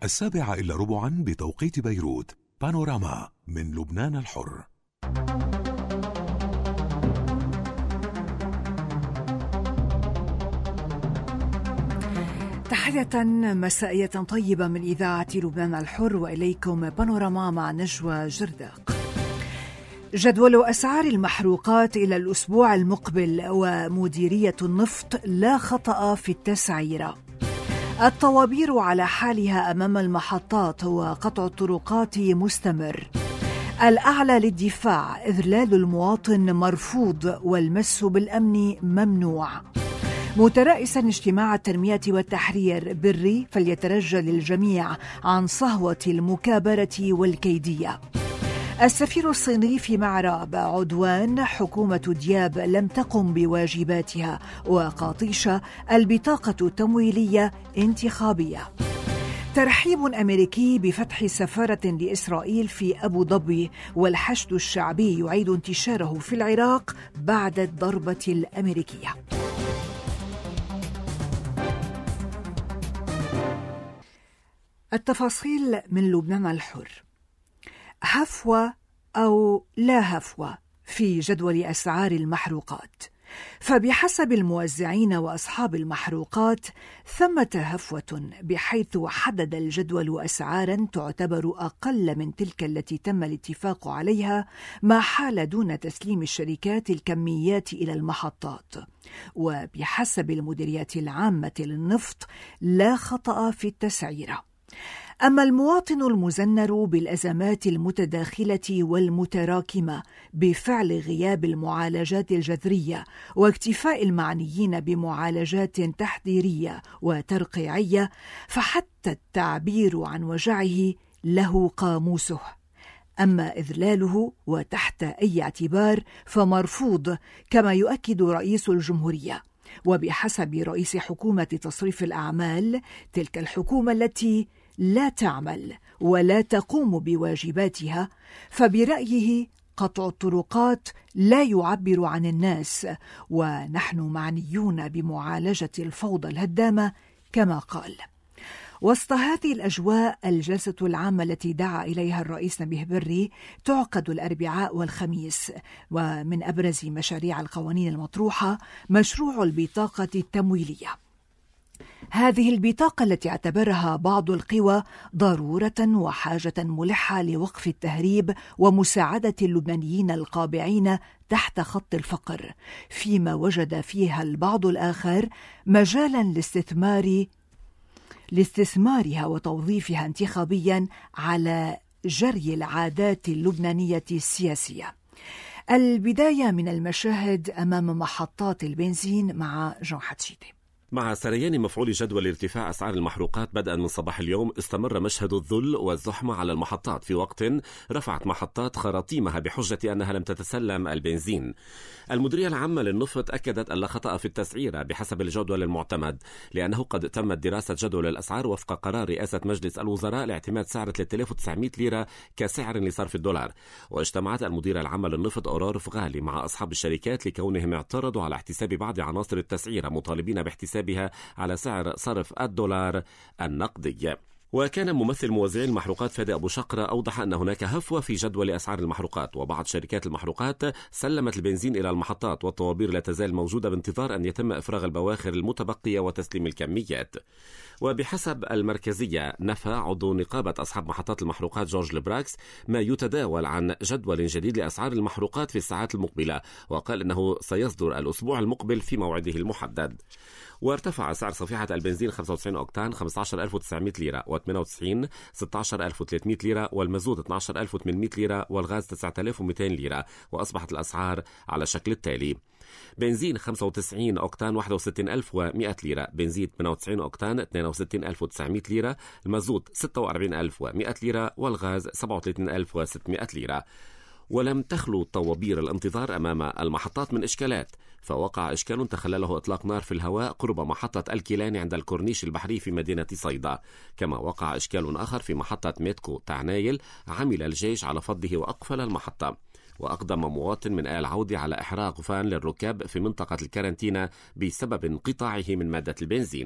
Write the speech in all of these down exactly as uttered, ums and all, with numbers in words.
السابعة إلا ربعا بتوقيت بيروت. بانوراما من لبنان الحر. تحية مسائية طيبة من إذاعة لبنان الحر، وإليكم بانوراما مع نجوى جرداق. جدول أسعار المحروقات إلى الأسبوع المقبل، ومديرية النفط لا خطأ في التسعيرة. الطوابير على حالها أمام المحطات، وقطع الطرقات مستمر. الأعلى للدفاع، إذلال المواطن مرفوض والمس بالأمن ممنوع. مترأسا اجتماع التنمية والتحرير بري، فليترجى للجميع عن صهوة المكابرة والكيدية. السفير الصيني في معرب، عدوان حكومة دياب لم تقم بواجباتها، وقاطيشة البطاقة تمويلية انتخابية. ترحيب أمريكي بفتح سفارة لإسرائيل في أبو ظبي، والحشد الشعبي يعيد انتشاره في العراق بعد الضربة الأمريكية. التفاصيل من لبنان الحر. هفوة أو لا هفوة في جدول أسعار المحروقات، فبحسب الموزعين وأصحاب المحروقات ثمة هفوة، بحيث حدد الجدول أسعارا تعتبر أقل من تلك التي تم الاتفاق عليها، ما حال دون تسليم الشركات الكميات إلى المحطات. وبحسب المديريات العامة للنفط لا خطأ في التسعيرة. أما المواطن المزنر بالأزمات المتداخلة والمتراكمة بفعل غياب المعالجات الجذرية واكتفاء المعنيين بمعالجات تحذيرية وترقيعية، فحتى التعبير عن وجعه له قاموسه. أما إذلاله وتحت أي اعتبار فمرفوض، كما يؤكد رئيس الجمهورية. وبحسب رئيس حكومة تصريف الأعمال، تلك الحكومة التي لا تعمل ولا تقوم بواجباتها، فبرأيه قطع الطرقات لا يعبر عن الناس، ونحن معنيون بمعالجة الفوضى الهدامة كما قال. وسط هذه الأجواء، الجلسة العامة التي دعا إليها الرئيس نبيه بري تعقد الأربعاء والخميس، ومن أبرز مشاريع القوانين المطروحة مشروع البطاقة التمويلية. هذه البطاقة التي اعتبرها بعض القوى ضرورة وحاجة ملحة لوقف التهريب ومساعدة اللبنانيين القابعين تحت خط الفقر، فيما وجد فيها البعض الآخر مجالا لاستثمار لاستثمارها وتوظيفها انتخابيا على جري العادات اللبنانية السياسية. البداية من المشاهد أمام محطات البنزين مع جون حتشيتي. مع سريان مفعول جدول ارتفاع أسعار المحروقات بدءا من صباح اليوم، استمر مشهد الذل والزحمة على المحطات، في وقت رفعت محطات خراطيمها بحجة أنها لم تتسلم البنزين. المديرية العامة للنفط أكدت أن لا خطأ في التسعيرة بحسب الجدول المعتمد، لأنه قد تمت دراسة جدول الأسعار وفق قرار رئاسة مجلس الوزراء لاعتماد سعر ثلاثة آلاف وتسعمائة ليرة كسعر لصرف الدولار. واجتمعت المديرة العامة للنفط أورار فغالي مع أصحاب الشركات لكونهم اعترضوا على احتساب بعض عناصر التسعيرة، مطالبين باحتساب بها على سعر صرف الدولار النقدي. وكان ممثل موزعي المحروقات فادي أبو شقرة أوضح أن هناك هفوة في جدول أسعار المحروقات، وبعض شركات المحروقات سلمت البنزين إلى المحطات، والطوابير لا تزال موجودة بانتظار أن يتم إفراغ البواخر المتبقية وتسليم الكميات. وبحسب المركزية، نفى عضو نقابة أصحاب محطات المحروقات جورج لبراكس ما يتداول عن جدول جديد لأسعار المحروقات في الساعات المقبلة، وقال أنه سيصدر الأسبوع المقبل في موعده المحدد. وارتفع سعر صفيحة البنزين خمسة وتسعين أوكتان خمسة عشر ألف وتسعمائة ليرة، وثمانية وتسعين ستة عشر ألف وثلاثمائة ليرة، والمازوت اثني عشر ألف وثمانمائة ليرة، والغاز تسعة آلاف ومئتين ليرة. وأصبحت الأسعار على شكل التالي: بنزين خمسة وتسعين أوكتان واحد وستين ألف ومئة ليرة، بنزين ثمانية وتسعين أوكتان اثنين وستين ألف وتسعمائة ليرة، المازوت ستة وأربعين ألف ومئة ليرة، والغاز سبعة وثلاثين ألف وستمائة ليرة. ولم تخلو طوابير الانتظار أمام المحطات من إشكالات، فوقع إشكال تخلله إطلاق نار في الهواء قرب محطة الكيلاني عند الكورنيش البحري في مدينة صيدا. كما وقع إشكال آخر في محطة ميتكو تعنايل، عمل الجيش على فضه وأقفل المحطة. وأقدم مواطن من آل عودي على إحراق فان للركاب في منطقة الكارنتينا بسبب انقطاعه من مادة البنزين.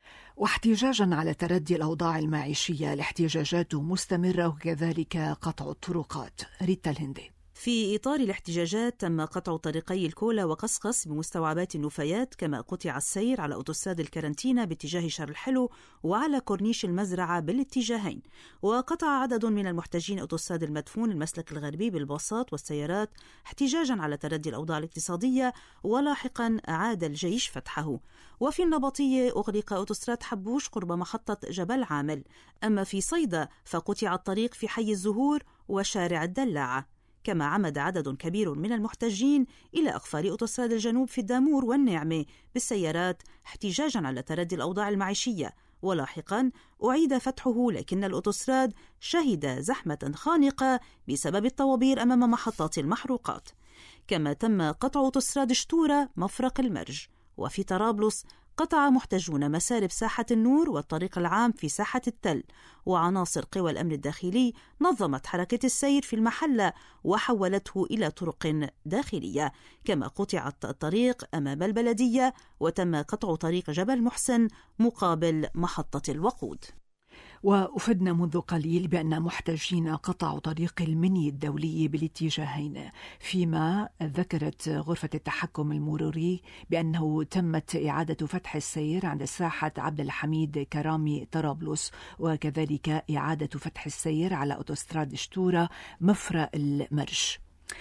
واحتجاجا على تردي الأوضاع المعيشية، الاحتجاجات مستمرة وكذلك قطع الطرقات. ريتا الهندي. في إطار الاحتجاجات تم قطع طريقي الكولا وقصقص بمستوعبات النفايات، كما قطع السير على أوتوستراد الكارنتينا باتجاه شر الحلو وعلى كورنيش المزرعة بالاتجاهين. وقطع عدد من المحتجين أوتوستراد المدفون المسلك الغربي بالباصات والسيارات احتجاجا على تردي الأوضاع الاقتصادية، ولاحقا أعاد الجيش فتحه. وفي النبطية أغلق أوتوستراد حبوش قرب محطة جبل عامل. أما في صيدا فقطع الطريق في حي الزهور وشارع الدلاعة. كما عمد عدد كبير من المحتجين إلى أقفال أوتوستراد الجنوب في الدامور والنعمة بالسيارات احتجاجا على تردي الأوضاع المعيشية، ولاحقا أعيد فتحه، لكن الأوتوستراد شهد زحمة خانقة بسبب الطوابير أمام محطات المحروقات. كما تم قطع أوتوستراد شتورة مفرق المرج. وفي طرابلس قطع محتجون مسارب ساحة النور والطريق العام في ساحة التل، وعناصر قوى الأمن الداخلي نظمت حركة السير في المحلة وحولته إلى طرق داخلية. كما قطعت الطريق أمام البلدية، وتم قطع طريق جبل محسن مقابل محطة الوقود. وأفدنا منذ قليل بأن محتجين قطعوا طريق المني الدولي بالاتجاهين، فيما ذكرت غرفة التحكم المروري بأنه تمت إعادة فتح السير عند ساحة عبد الحميد كرامي طرابلس، وكذلك إعادة فتح السير على أوتوستراد شتورة مفرق المرج.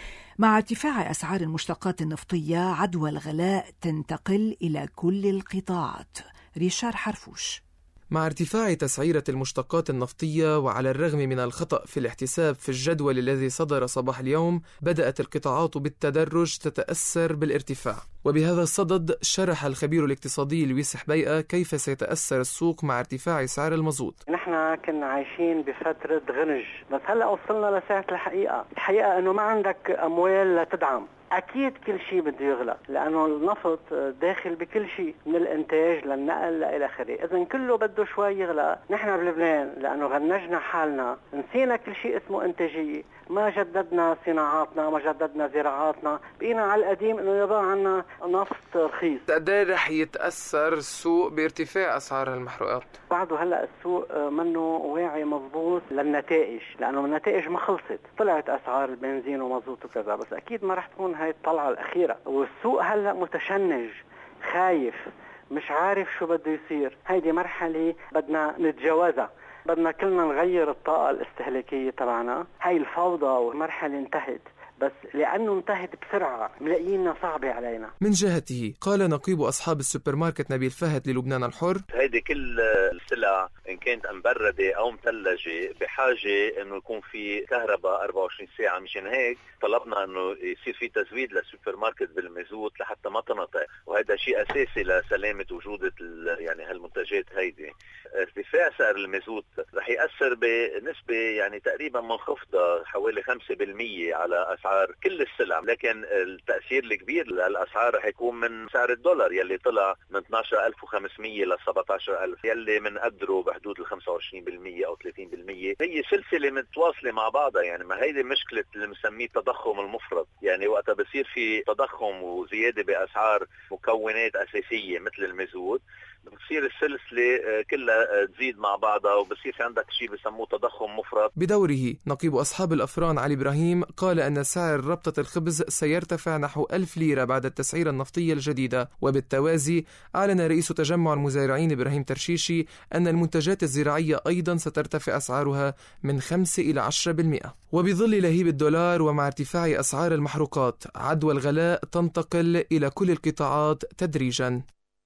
مع ارتفاع أسعار المشتقات النفطية، عدوى الغلاء تنتقل إلى كل القطاعات. ريشار حرفوش. مع ارتفاع تسعيرة المشتقات النفطية وعلى الرغم من الخطأ في الاحتساب في الجدول الذي صدر صباح اليوم، بدأت القطاعات بالتدرج تتأثر بالارتفاع. وبهذا الصدد شرح الخبير الاقتصادي لويس حبيقة كيف سيتأثر السوق مع ارتفاع سعر المازوت. نحن كنا عايشين بفترة غنج، بس هلأ وصلنا لساعة الحقيقة. الحقيقة أنه ما عندك أموال لتدعم. أكيد كل شيء بده يغلى، لأنه النفط داخل بكل شيء من الإنتاج للنقل إلى آخره. إذن كله بده شوي يغلى. نحن بلبنان لأنه غنجنا حالنا، نسينا كل شيء اسمه إنتاجية، ما جددنا صناعاتنا، ما جددنا زراعاتنا، بقينا على القديم إنه يبقى عنا نفط رخيص. قد ايه رح يتأثر السوق بارتفاع أسعار المحروقات؟ بعده هلا السوق منه واعي مضبوط للنتائج، لأنه النتائج ما خلصت. طلعت أسعار البنزين ومازوت وكذا، بس أكيد ما رح تكون هاي الطلعة الأخيرة. والسوق هلا متشنج، خايف، مش عارف شو بده يصير. هيدي مرحلة بدنا نتجاوزها، بدنا كلنا نغير الطاقة الاستهلاكية تبعنا. هاي الفوضى ومرحلة انتهت، بس لأنه انتهت بسرعة ملاقينا صعبة علينا. من جهته قال نقيب أصحاب السوبر ماركت نبيل فهد للبنان الحر: هيدي كل السلع إن كانت مبردة أو مثلجة بحاجة إنه يكون في كهرباء أربعة وعشرين ساعة. مشان هيك طلبنا إنه يصير في تزويد للسوبر ماركت بالمازوت لحتى ما تنقطع، وهذا شيء أساسي لسلامة وجودة يعني هالمنتجات هيدي. ارتفاع سعر المازوت رح يأثر بنسبة يعني تقريبا منخفضة حوالي خمسة بالمية على أسعار كل السلع، لكن التأثير الكبير للأسعار رح يكون من سعر الدولار يلي طلع من اثني عشر ألف وخمسمية ل سبعة عشر ألف، يلي من قدره بحدود ال خمسة وعشرين بالمية أو ثلاثين بالمية. هي سلسلة متواصلة مع بعضها، يعني ما هيدي مشكلة اللي مسميه التضخم المفرط. يعني وقتها بصير في تضخم وزيادة بأسعار مكونات أساسية مثل المازوت، بتصير السلسلة كلها تزيد مع بعضها وبصير في عندك شيء بسموه تضخم مفرط. بدوره نقيب أصحاب الأفران علي إبراهيم قال أن سعر ربطة الخبز سيرتفع نحو ألف ليرة بعد التسعيرة النفطية الجديدة. وبالتوازي أعلن رئيس تجمع المزارعين إبراهيم ترشيشي أن المنتجات الزراعية أيضا سترتفع أسعارها من خمسة إلى عشرة بالمئة. وبظل لهيب الدولار ومع ارتفاع أسعار المحروقات، عدوى الغلاء تنتقل إلى كل القطاعات تدريجا.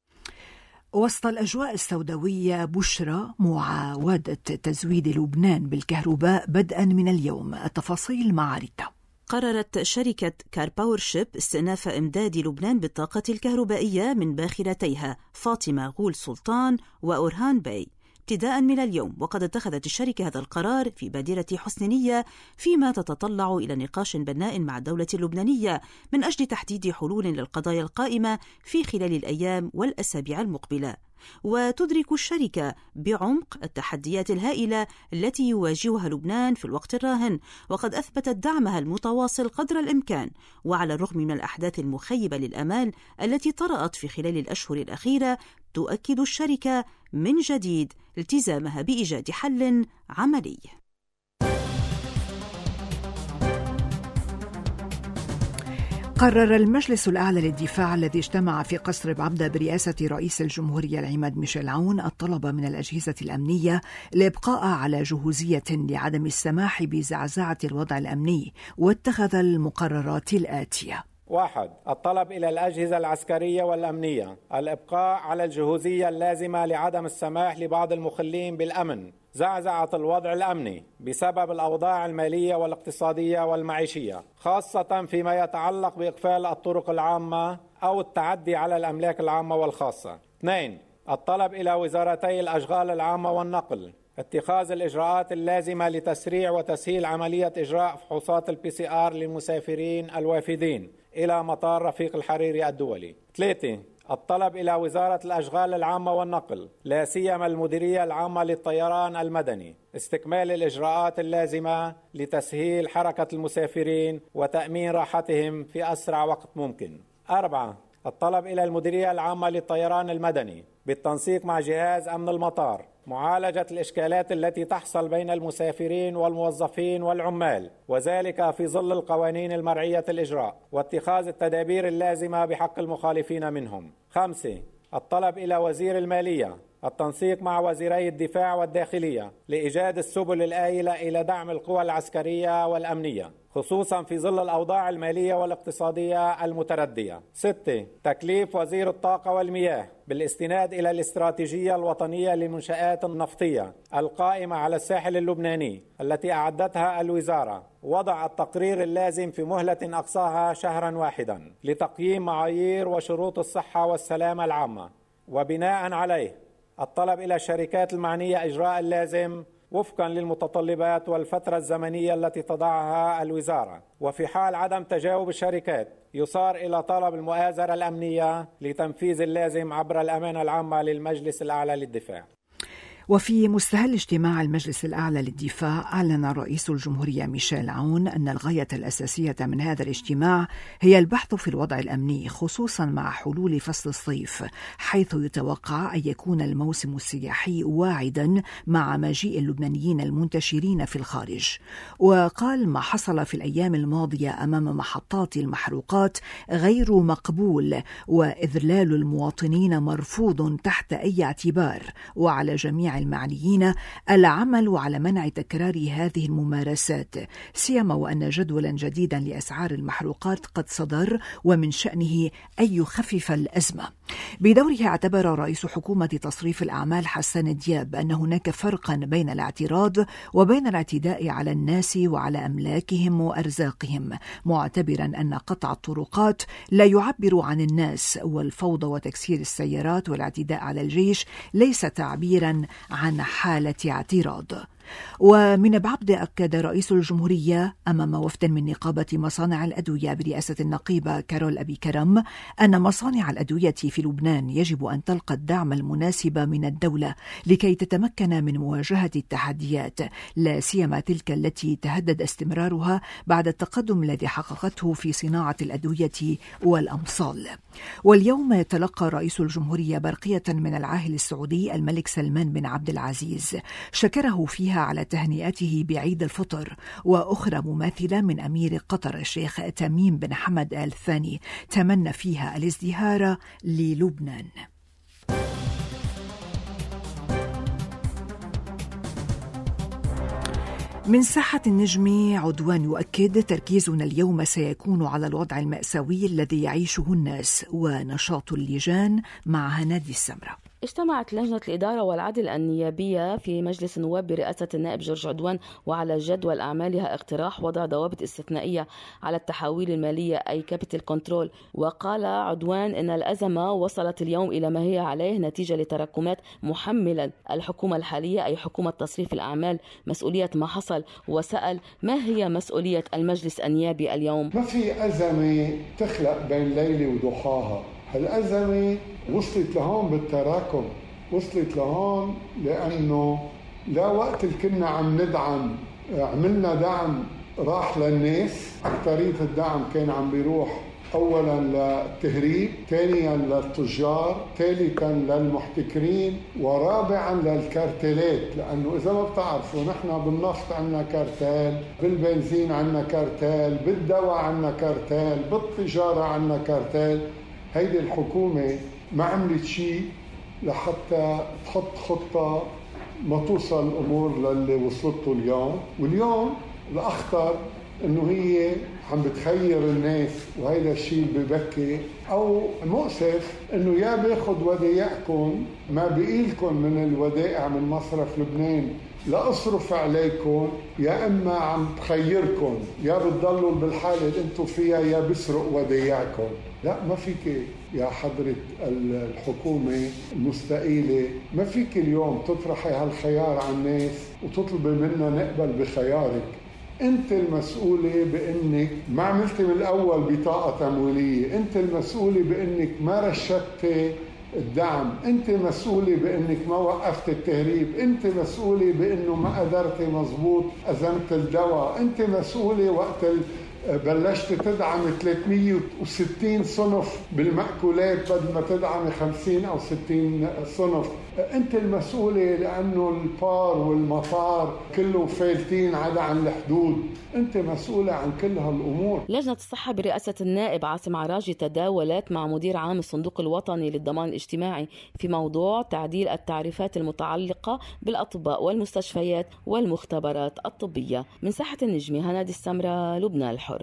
وسط الأجواء السوداوية، بشرى معاودة تزويد لبنان بالكهرباء بدءا من اليوم. التفاصيل مع ريتا. قررت شركة كار باور شيب استئناف إمداد لبنان بالطاقة الكهربائية من باخرتيها فاطمة غول سلطان وأورهان باي ابتداء من اليوم. وقد اتخذت الشركة هذا القرار في بادرة حسن نية، فيما تتطلع إلى نقاش بناء مع الدولة اللبنانية من أجل تحديد حلول للقضايا القائمة في خلال الأيام والأسابيع المقبلة. وتدرك الشركة بعمق التحديات الهائلة التي يواجهها لبنان في الوقت الراهن، وقد أثبتت دعمها المتواصل قدر الإمكان. وعلى الرغم من الأحداث المخيبة للآمال التي طرأت في خلال الأشهر الأخيرة، تؤكد الشركة من جديد التزامها بإيجاد حل عملي. قرر المجلس الأعلى للدفاع الذي اجتمع في قصر بعبدة برئاسة رئيس الجمهورية العماد ميشيل عون الطلب من الأجهزة الأمنية الإبقاء على جهوزية لعدم السماح بزعزعة الوضع الأمني، واتخذ المقررات الآتية: واحد، الطلب إلى الأجهزة العسكرية والأمنية الإبقاء على الجهوزية اللازمة لعدم السماح لبعض المخلين بالأمن زعزعة الوضع الأمني بسبب الأوضاع المالية والاقتصادية والمعيشية، خاصة فيما يتعلق بإقفال الطرق العامة أو التعدي على الأملاك العامة والخاصة. اثنين، الطلب إلى وزارتي الأشغال العامة والنقل اتخاذ الإجراءات اللازمة لتسريع وتسهيل عملية إجراء فحوصات البي سي آر للمسافرين الوافدين إلى مطار رفيق الحريري الدولي. ثلاثة، الطلب إلى وزارة الأشغال العامة والنقل لا سيما المديرية العامة للطيران المدني استكمال الإجراءات اللازمة لتسهيل حركة المسافرين وتأمين راحتهم في أسرع وقت ممكن. أربعة، الطلب إلى المديرية العامة للطيران المدني بالتنسيق مع جهاز أمن المطار معالجة الإشكالات التي تحصل بين المسافرين والموظفين والعمال، وذلك في ظل القوانين المرعية الإجراء، واتخاذ التدابير اللازمة بحق المخالفين منهم. خمسة، الطلب إلى وزير المالية التنسيق مع وزيري الدفاع والداخلية لإيجاد السبل الآيلة إلى دعم القوى العسكرية والأمنية، خصوصا في ظل الأوضاع المالية والاقتصادية المتردية. ستة، تكليف وزير الطاقة والمياه بالاستناد إلى الاستراتيجية الوطنية للمنشآت النفطية القائمة على الساحل اللبناني التي أعدتها الوزارة وضع التقرير اللازم في مهلة أقصاها شهرا واحدا لتقييم معايير وشروط الصحة والسلامة العامة، وبناء عليه الطلب إلى الشركات المعنية إجراء اللازم وفقا للمتطلبات والفترة الزمنية التي تضعها الوزارة، وفي حال عدم تجاوب الشركات يصار إلى طلب المؤازرة الأمنية لتنفيذ اللازم عبر الأمانة العامة للمجلس الأعلى للدفاع. وفي مستهل اجتماع المجلس الأعلى للدفاع، أعلن رئيس الجمهورية ميشيل عون أن الغاية الأساسية من هذا الاجتماع هي البحث في الوضع الأمني، خصوصا مع حلول فصل الصيف، حيث يتوقع أن يكون الموسم السياحي واعدا مع مجيء اللبنانيين المنتشرين في الخارج. وقال: ما حصل في الأيام الماضية أمام محطات المحروقات غير مقبول، وإذلال المواطنين مرفوض تحت أي اعتبار، وعلى جميع المعنيين العمل على منع تكرار هذه الممارسات، سيما وأن جدولا جديدا لأسعار المحروقات قد صدر ومن شأنه أن يخفف الأزمة. بدوره اعتبر رئيس حكومة تصريف الأعمال حسان دياب أن هناك فرقا بين الاعتراض وبين الاعتداء على الناس وعلى أملاكهم وأرزاقهم، معتبرا أن قطع الطرقات لا يعبر عن الناس، والفوضى وتكسير السيارات والاعتداء على الجيش ليس تعبيرا عن حالة اعتراض. ومن بعبدة أكد رئيس الجمهورية أمام وفد من نقابة مصانع الأدوية برئاسة النقيبة كارول أبي كرم أن مصانع الأدوية في لبنان يجب أن تلقى الدعم المناسب من الدولة لكي تتمكن من مواجهة التحديات، لا سيما تلك التي تهدد استمرارها بعد التقدم الذي حققته في صناعة الأدوية والأمصال. واليوم تلقى رئيس الجمهورية برقية من العاهل السعودي الملك سلمان بن عبد العزيز شكره فيها على تهنئته بعيد الفطر، وأخرى مماثلة من أمير قطر الشيخ تميم بن حمد آل ثاني تمنى فيها الازدهار للبنان. من ساحة النجم عدوان يؤكد: تركيزنا اليوم سيكون على الوضع المأساوي الذي يعيشه الناس ونشاط اللجان مع هنادي السمرة. اجتمعت لجنة الإدارة والعدل النيابية في مجلس النواب برئاسة النائب جورج عدوان، وعلى جدول أعمالها اقتراح وضع ضوابط استثنائية على التحويل المالية أي كابيتال كنترول. وقال عدوان إن الأزمة وصلت اليوم إلى ما هي عليه نتيجة لتراكمات، محملا الحكومة الحالية أي حكومة تصريف الأعمال مسؤولية ما حصل، وسأل: ما هي مسؤولية المجلس النيابي اليوم؟ ما في أزمة تخلق بين ليلة وضحاها، هالأزمة وصلت لهون بالتراكم. وصلت لهون لأنه لا وقت اللي كنا عم ندعم عملنا دعم راح للناس. أكترية الدعم كان عم بيروح أولاً للتهريب، ثانياً للتجار، ثالثاً للمحتكرين، ورابعاً للكارتيلات. لأنه إذا ما بتعرفوا نحن بالنفط عنا كارتيل، بالبنزين عنا كارتيل، بالدواء عنا كارتيل، بالتجارة عنا كارتيل. هيدي الحكومة ما عملت شيء لحتى تحط خطة ما توصل الأمور للي وصلته اليوم. واليوم الأخطر إنه هي عم بتخير الناس، وهيدا الشيء ببكي أو مؤسف، إنه يا باخد ودائعكم ما بقيلكم من الودائع من مصرف لبنان لأصرف عليكم، يا إما عم تخيركم، يا بتضلوا بالحالة اللي انتم فيها يا بسرق ودائعكم. لا، ما فيك يا حضرة الحكومة المستقيلة، ما فيك اليوم تطرحي هالخيار على الناس وتطلبي منا نقبل بخيارك. انت المسؤولة بانك ما عملتي من الاول بطاقة تمويلية، انت المسؤولة بانك ما رشدتي الدعم، انت مسؤولة بانك ما وقفت التهريب، انت مسؤولة بانه ما قدرتي مزبوط أزمة الدواء، انت مسؤولة وقت بلشت تدعم ثلاثمية وستين صنف بالمأكولات بدل ما تدعم خمسين أو ستين صنف. أنت المسؤولة لأنه البار والمطار كله فايلتين عدا عن الحدود، أنت مسؤولة عن كل هالأمور. لجنة الصحة برئاسة النائب عاصم عراجي تداولت مع مدير عام الصندوق الوطني للضمان الاجتماعي في موضوع تعديل التعريفات المتعلقة بالأطباء والمستشفيات والمختبرات الطبية. من ساحة النجمة هنادي السمرة، لبنان الحر.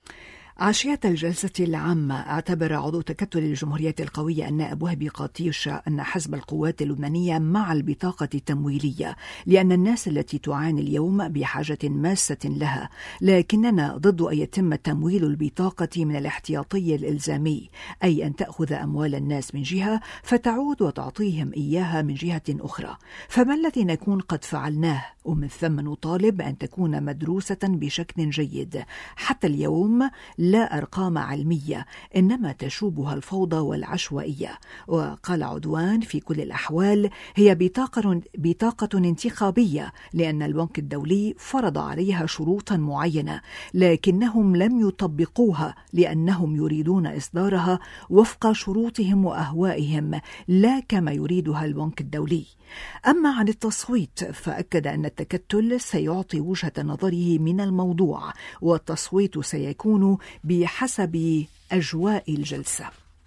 عشية الجلسة العامة اعتبر عضو تكتل الجمهورية القوية النائب وهبي قطيش أن حزب القوات اللبنانية مع البطاقة التمويلية، لأن الناس التي تعاني اليوم بحاجة ماسة لها، لكننا ضد أن يتم تمويل البطاقة من الاحتياطي الإلزامي، أي أن تأخذ أموال الناس من جهة فتعود وتعطيهم إياها من جهة أخرى. فما الذي نكون قد فعلناه؟ ومن ثم نطالب أن تكون مدروسة بشكل جيد. حتى اليوم لا أرقام علمية، إنما تشوبها الفوضى والعشوائية. وقال عدوان: في كل الأحوال هي بطاقة, بطاقة انتخابية، لأن البنك الدولي فرض عليها شروطا معينة، لكنهم لم يطبقوها لأنهم يريدون إصدارها وفق شروطهم وأهوائهم، لا كما يريدها البنك الدولي. أما عن التصويت فأكد أن التكتل سيعطي وجهة نظره من الموضوع، والتصويت سيكون بحسب أجواء الجلسة.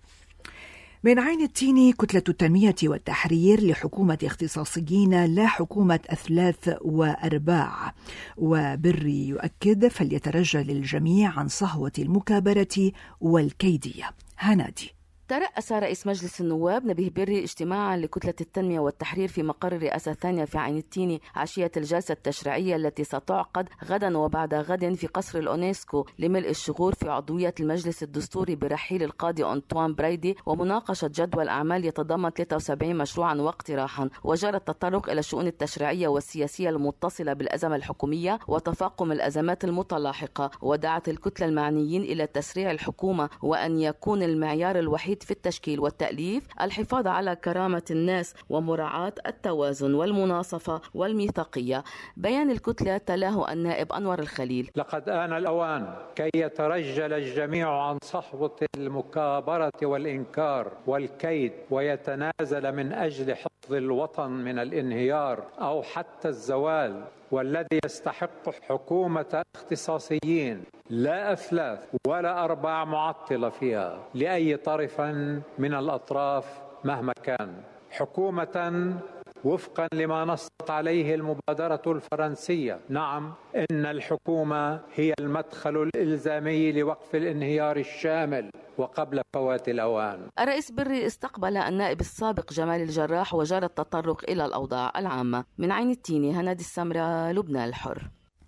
من عين التين كتلة التنمية والتحرير لحكومة اختصاصيين لا حكومة أثلاث وأرباع. وبري يؤكد: فليترجل الجميع عن صهوة المكابرة والكيدية. هنادي. ترأس رئيس مجلس النواب نبيه بري اجتماعا لكتلة التنمية والتحرير في مقر الرئاسة الثانية في عين التين عشية الجلسة التشريعية التي ستعقد غدا وبعد غد في قصر الأونسكو لملء الشغور في عضوية المجلس الدستوري برحيل القاضي أنطوان برايدي، ومناقشة جدول أعمال يتضمن ثلاثة وسبعين مشروعا واقتراحا. وجرى التطرق إلى الشؤون التشريعية والسياسية المتصلة بالأزمة الحكومية وتفاقم الأزمات المتلاحقة. ودعت الكتلة المعنيين إلى تسريع الحكومة، وأن يكون المعيار الوحيد في التشكيل والتأليف الحفاظ على كرامة الناس ومراعاة التوازن والمناصفة والميثاقية. بيان الكتلة تلاه النائب أنور الخليل: لقد آن الأوان كي يترجل الجميع عن صحوة المكابرة والإنكار والكيد، ويتنازل من أجل حفظ الوطن من الانهيار أو حتى الزوال، والذي يستحق حكومة اختصاصيين لا أثلاث ولا أرباع معطلة فيها لأي طرف من الأطراف مهما كان. حكومة وفقا لما نصت عليه المبادرة الفرنسية. نعم، إن الحكومة هي المدخل الإلزامي لوقف الانهيار الشامل وقبل فوات الأوان. الرئيس بري استقبل النائب السابق جمال الجراح، وجرى التطرق إلى الأوضاع العامة. من عين التين هنادي السمرة، لبنان الحر.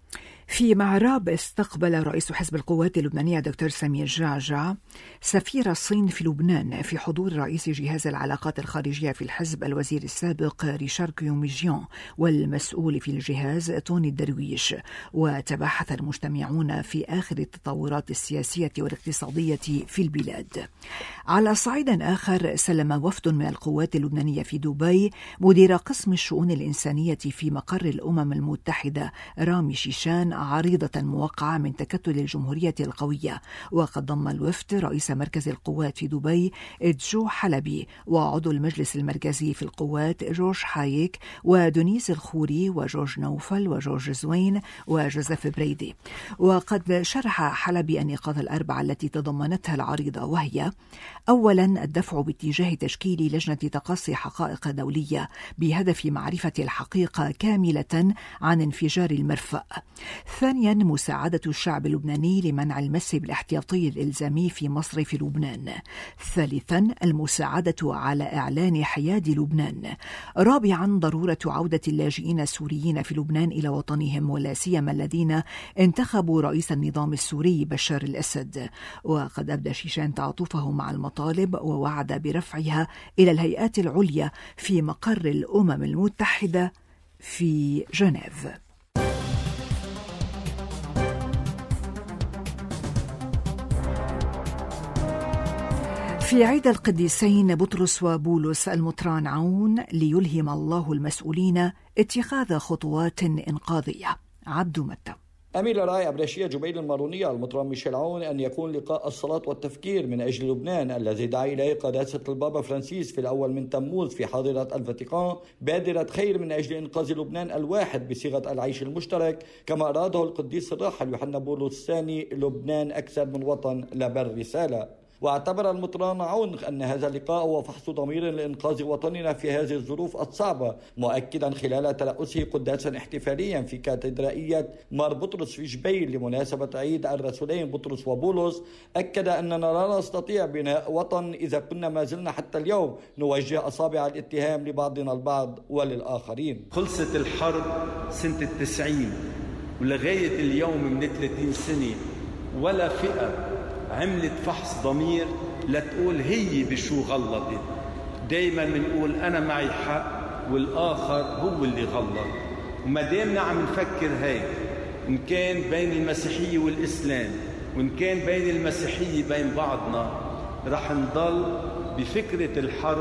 في معراب استقبل رئيس حزب القوات اللبنانية دكتور سمير جعجع سفير الصين في لبنان في حضور رئيس جهاز العلاقات الخارجية في الحزب الوزير السابق ريشار كيوميجيان والمسؤول في الجهاز توني الدرويش. وتباحث المجتمعون في آخر التطورات السياسية والاقتصادية في البلاد. على صعيد آخر سلم وفد من القوات اللبنانية في دبي مدير قسم الشؤون الإنسانية في مقر الأمم المتحدة رامي شيشان عريضة موقعة من تكتل الجمهورية القوية. وقد ضم الوفد رئيس مركز القوات في دبي جو حلبي وعضو المجلس المركزي في القوات جورج حايك ودونيس الخوري وجورج نوفل وجورج زوين وجوزيف بريدي. وقد شرح حلبي النقاط الأربعة التي تضمنتها العريضة، وهي: أولا الدفع باتجاه تشكيل لجنة تقصي حقائق دولية بهدف معرفة الحقيقة كاملة عن انفجار المرفأ. ثانيا مساعدة الشعب اللبناني لمنع المس بالاحتياطي الإلزامي في مصرف لبنان. ثالثا المساعدة على إعلان حياد لبنان. رابعا ضرورة عودة اللاجئين السوريين في لبنان إلى وطنهم، ولا سيما الذين انتخبوا رئيس النظام السوري بشار الأسد. وقد أبدى شيشان تعاطفه مع المطالب ووعد برفعها إلى الهيئات العليا في مقر الأمم المتحدة في جنيف. في عيد القديسين بطرس وبولس المطران عون ليلهم الله المسؤولين اتخاذ خطوات إنقاذية. عبد متى. أميل رأي أبرشية جبيل المارونية المطران ميشيل عون أن يكون لقاء الصلاة والتفكير من أجل لبنان الذي دعا إليه قداسة البابا فرانسيس في الأول من تموز في حاضرة الفاتيقان بادرة خير من أجل إنقاذ لبنان الواحد بصيغة العيش المشترك، كما أراده القديس الراحل يوحنا بولس الثاني: لبنان أكثر من وطن لبر رسالة. واعتبر المطران عون أن هذا اللقاء هو فحص ضمير لإنقاذ وطننا في هذه الظروف الصعبة، مؤكدا خلال تلأسه قداسا احتفاليا في كاتدرائية مار بطرس في جبيل لمناسبة عيد الرسولين بطرس وبولس، أكد أننا لا نستطيع بناء وطن إذا كنا ما زلنا حتى اليوم نوجه أصابع الاتهام لبعضنا البعض وللآخرين. خلصت الحرب سنة التسعين ولغاية اليوم من ثلاثين سنة ولا فئة عملت فحص ضمير لتقول هي بشو غلطت. دايما بنقول أنا معي حق والآخر هو اللي غلط. وما دامنا عم نفكر هيك، إن كان بين المسيحية والإسلام وإن كان بين المسيحية بين بعضنا، رح نضل بفكرة الحرب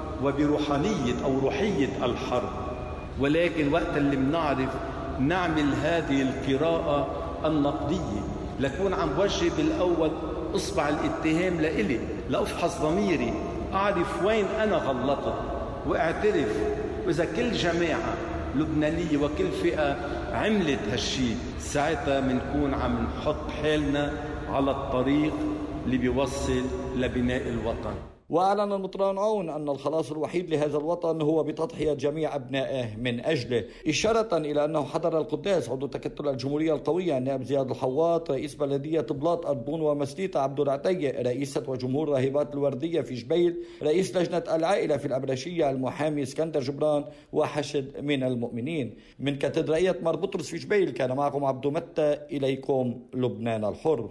وبروحانية أو روحية الحرب. ولكن وقت اللي بنعرف نعمل هذه القراءة النقدية لكون عم وجه بالأول أصبع الاتهام لإلي، لأفحص ضميري، أعرف وين أنا غلطت وأعترف. وإذا كل جماعة لبنانية وكل فئة عملت هالشي، ساعتها منكون عم نحط حالنا على الطريق اللي بيوصل لبناء الوطن. وأعلن المطران عون أن الخلاص الوحيد لهذا الوطن هو بتضحية جميع أبنائه من أجله، إشارة إلى أنه حضر القداس عضو تكتل الجمهورية القوية النائب زياد الحواط، رئيس بلدية بلاط أربون ومسليطة عبد العطية، رئيسة وجمهور راهبات الوردية في جبيل، رئيس لجنة العائلة في الأبرشية المحامي اسكندر جبران، وحشد من المؤمنين. من كاتدرائية مار بطرس في جبيل كان معكم عبد متى، إليكم لبنان الحر.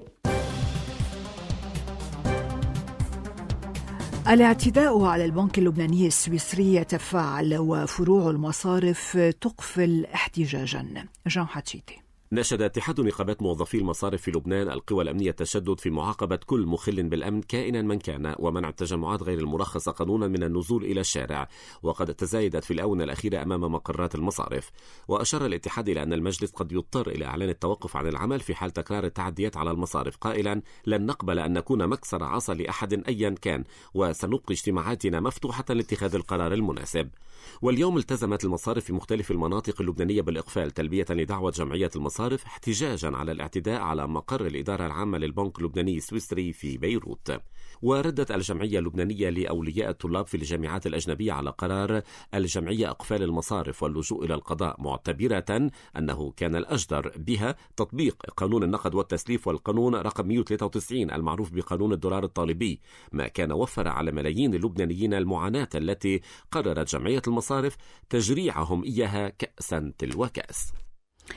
الاعتداء على البنك اللبناني السويسري يتفاعل وفروع المصارف تقفل احتجاجا. جان حتشيتي. نشد اتحاد نقابات موظفي المصارف في لبنان القوى الأمنية التشدد في معاقبة كل مخل بالأمن كائنا من كان، ومنع التجمعات غير المرخصة قانونا من النزول إلى الشارع، وقد تزايدت في الآونة الأخيرة أمام مقرات المصارف. وأشار الاتحاد إلى أن المجلس قد يضطر إلى إعلان التوقف عن العمل في حال تكرار التعديات على المصارف، قائلا: لن نقبل أن نكون مكسر عصا لأحد أيا كان، وسنبقي اجتماعاتنا مفتوحة لاتخاذ القرار المناسب. واليوم التزمت المصارف في مختلف المناطق اللبنانية بالإقفال تلبية لدعوة جمعية المصارف احتجاجا على الاعتداء على مقر الإدارة العامة للبنك اللبناني السويسري في بيروت. وردت الجمعية اللبنانية لأولياء الطلاب في الجامعات الأجنبية على قرار الجمعية إقفال المصارف واللجوء إلى القضاء، معتبرة أنه كان الأجدر بها تطبيق قانون النقد والتسليف والقانون رقم مئة وثلاثة وتسعين المعروف بقانون الدولار الطالبي، ما كان وفر على ملايين اللبنانيين المعاناة التي قررت جمعية المصارف تجريعهم إياها كأسا تلو كأس.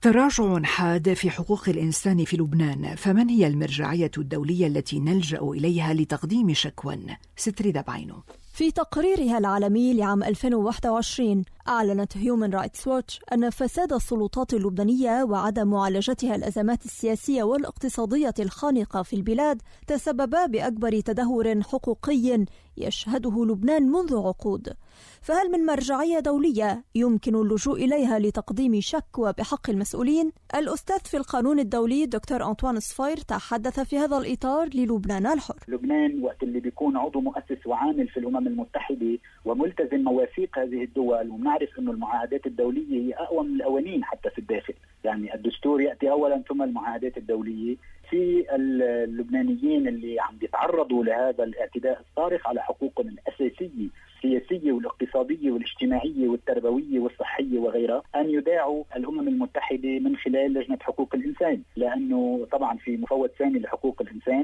تراجع حاد في حقوق الإنسان في لبنان، فمن هي المرجعية الدولية التي نلجأ إليها لتقديم شكوى؟ ستريدا بعينه. في تقريرها العالمي لعام ألفين وواحد وعشرين أعلنت هيومن رايتس ووتش أن فساد السلطات اللبنانية وعدم معالجتها الأزمات السياسية والاقتصادية الخانقة في البلاد تسببا بأكبر تدهور حقوقي يشهده لبنان منذ عقود. فهل من مرجعية دولية يمكن اللجوء إليها لتقديم شكوى بحق المسؤولين؟ الأستاذ في القانون الدولي دكتور أنطوان صفير تحدث في هذا الإطار للبنان الحر. لبنان وقت اللي بيكون عضو مؤسس وعامل في الأمم المتحدة وملتزم مواثيق هذه الدول، وبنعرف أنه المعاهدات الدولية هي أقوى من القوانين حتى في الداخل، يعني الدستور يأتي أولا ثم المعاهدات الدولية. في اللبنانيين اللي عم بيتعرضوا لهذا الاعتداء الصارخ على حقوقهم الأساسية السياسية والاقتصادية والاجتماعية والتربوية والصحية وغيرها، أن يداعوا الأمم المتحدة من خلال لجنة حقوق الإنسان، لأنه طبعا في مفوض ثاني لحقوق الإنسان،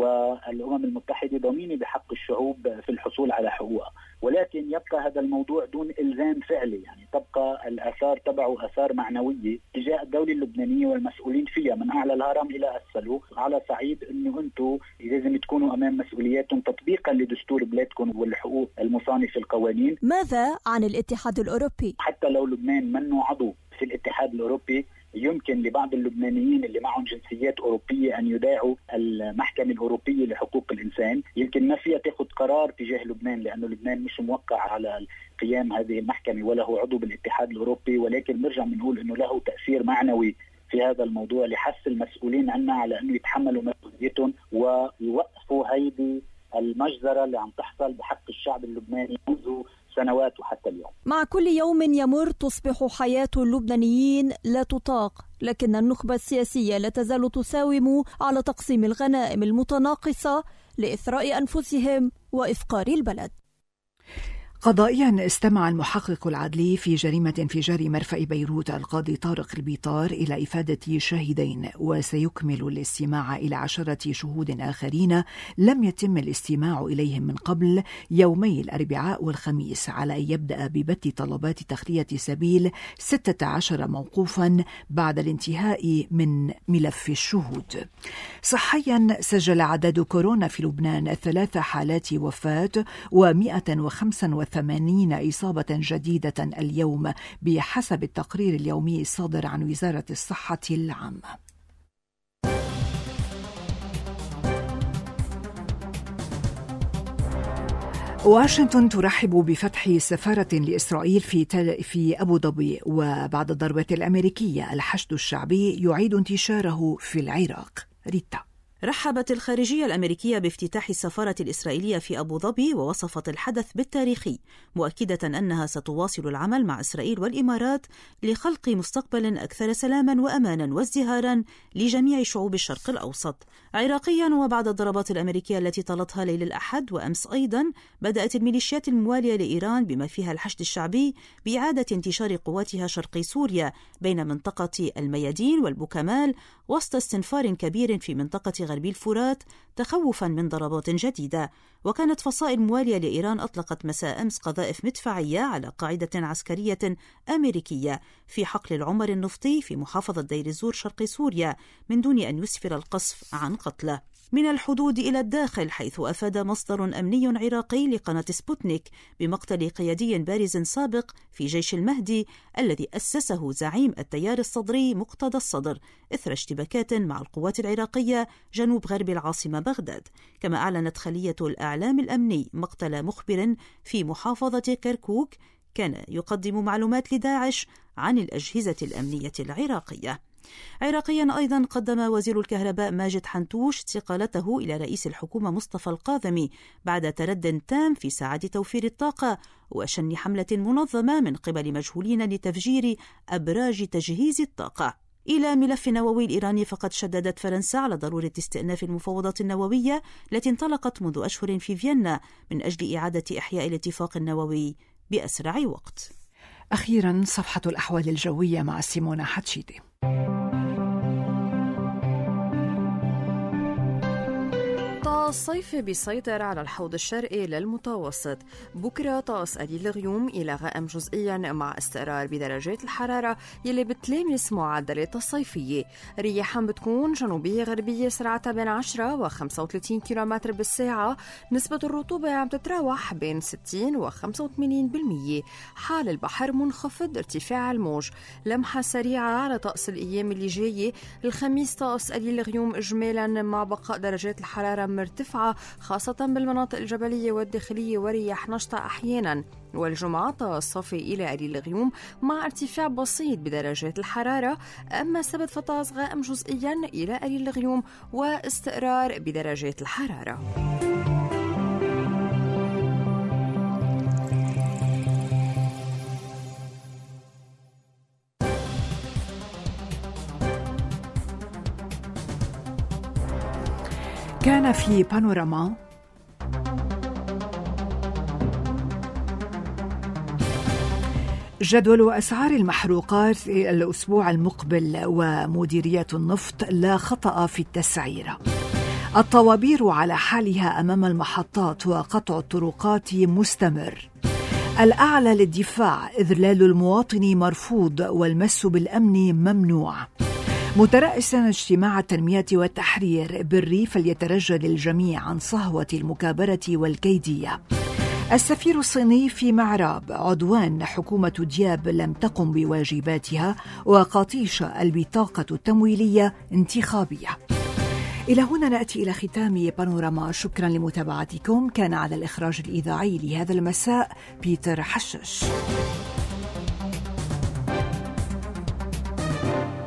والأمم المتحدة ضمينة بحق الشعوب في الحصول على حقوقها. ولكن يبقى هذا الموضوع دون إلزام فعلي، يعني تبقى الآثار تبعه آثار معنوية تجاه الدولة اللبنانية والمسؤولين فيها من أعلى الهرم إلى أسفله، على صعيد أنه أنتم لازم تكونوا أمام مسؤولياتهم تطبيقا لدستور بلادكم والحقوق المصانفة في القوانين. ماذا عن الاتحاد الأوروبي؟ حتى لو لبنان منه عضو في الاتحاد الأوروبي، يمكن لبعض اللبنانيين اللي معهم جنسيات أوروبية أن يداعوا المحكمة الأوروبية لحقوق الإنسان. يمكن ما فيها تاخذ قرار تجاه لبنان لأنه لبنان مش موقع على قيام هذه المحكمة ولا هو عضو بالاتحاد الأوروبي، ولكن نرجع بنقول أنه له تأثير معنوي في هذا الموضوع لحث المسؤولين عنا على أنه يتحملوا مسؤوليتهم ويوقفوا هيدي المجزرة اللي عم تحصل بحق الشعب اللبناني منذ سنوات وحتى اليوم. مع كل يوم يمر تصبح حياة اللبنانيين لا تطاق، لكن النخبة السياسية لا تزال تساوم على تقسيم الغنائم المتناقصة لإثراء أنفسهم وإفقار البلد. قضائيا استمع المحقق العدلي في جريمة انفجار مرفأ بيروت القاضي طارق البيطار إلى إفادة شاهدين، وسيكمل الاستماع إلى عشرة شهود آخرين لم يتم الاستماع إليهم من قبل يومي الأربعاء والخميس، على أن يبدأ ببت طلبات تخلية سبيل ستة عشر موقوفا بعد الانتهاء من ملف الشهود. صحيا سجل عدد كورونا في لبنان ثلاث حالات وفاة ومئة وخمسة وثمانين إصابة جديدة اليوم بحسب التقرير اليومي الصادر عن وزارة الصحة العامة. واشنطن ترحب بفتح سفارة لإسرائيل في في أبو ظبي، وبعد الضربة الأمريكية الحشد الشعبي يعيد انتشاره في العراق. ريتا. رحبت الخارجية الأمريكية بافتتاح السفارة الإسرائيلية في أبو ظبي، ووصفت الحدث بالتاريخي، مؤكدة أنها ستواصل العمل مع إسرائيل والإمارات لخلق مستقبل أكثر سلاما وأمانا وازدهارا لجميع شعوب الشرق الأوسط. عراقيا، وبعد الضربات الأمريكية التي طالتها ليل الأحد وأمس أيضا، بدأت الميليشيات الموالية لإيران بما فيها الحشد الشعبي بإعادة انتشار قواتها شرقي سوريا بين منطقة الميادين والبوكمال، وسط استنفار كبير في منطقة غربي الفرات تخوفا من ضربات جديدة. وكانت فصائل موالية لإيران أطلقت مساء أمس قذائف مدفعية على قاعدة عسكرية أمريكية في حقل العمر النفطي في محافظة دير الزور شرق سوريا من دون أن يسفر القصف عن قتلى. من الحدود إلى الداخل، حيث أفاد مصدر أمني عراقي لقناة سبوتنيك بمقتل قيادي بارز سابق في جيش المهدي الذي أسسه زعيم التيار الصدري مقتدى الصدر إثر اشتباكات مع القوات العراقية جنوب غرب العاصمة بغداد. كما أعلنت خلية الإعلام الأمني مقتل مخبر في محافظة كركوك كان يقدم معلومات لداعش عن الأجهزة الأمنية العراقية. عراقيا أيضا، قدم وزير الكهرباء ماجد حنتوش استقالته إلى رئيس الحكومة مصطفى القاذمي بعد ترد تام في ساعة توفير الطاقة وشن حملة منظمة من قبل مجهولين لتفجير أبراج تجهيز الطاقة. إلى ملف النووي الإيراني، فقد شددت فرنسا على ضرورة استئناف المفاوضات النووية التي انطلقت منذ أشهر في فيينا من أجل إعادة إحياء الاتفاق النووي بأسرع وقت. أخيرا صفحة الأحوال الجوية مع سيمونا حتشيدي. طقس صيفي بيسيطر على الحوض الشرقي للمتوسط. بكرة طقس قليل الغيوم إلى غائم جزئيا مع استقرار بدرجات الحرارة يلي بتلامس معدلات الصيفية. رياحا بتكون جنوبية غربية سرعتها بين عشرة و خمسة وثلاثين كيلومتر بالساعة. نسبة الرطوبة عم تتراوح بين ستين و خمسة وثمانين بالمية. حال البحر منخفض، ارتفاع الموج. لمحة سريعة على طقس الأيام اللي جاية. الخميس طقس قليل الغيوم إجمالا مع بقاء درجات الحرارة مرتفعة خاصة بالمناطق الجبلية والداخلية ورياح نشطة أحيانا. والجمعة طقس صافي إلى قليل الغيوم مع ارتفاع بسيط بدرجات الحرارة. أما السبت فطقس غائم جزئيا إلى قليل الغيوم واستقرار بدرجات الحرارة. كان في بانوراما جدول أسعار المحروقات الأسبوع المقبل ومديرية النفط لا خطأ في التسعير. الطوابير على حالها أمام المحطات وقطع الطرقات مستمر. الأعلى للدفاع، إذلال المواطن مرفوض والمس بالأمن ممنوع. مترأسا اجتماع التنمية والتحرير بالريف فليترجل الجميع عن صهوة المكابرة والكيدية. السفير الصيني في معراب، عدوان حكومة دياب لم تقم بواجباتها، وقطيش البطاقة التمويلية انتخابية. إلى هنا نأتي إلى ختام بانوراما. شكرا لمتابعتكم. كان على الإخراج الإذاعي لهذا المساء بيتر حشش.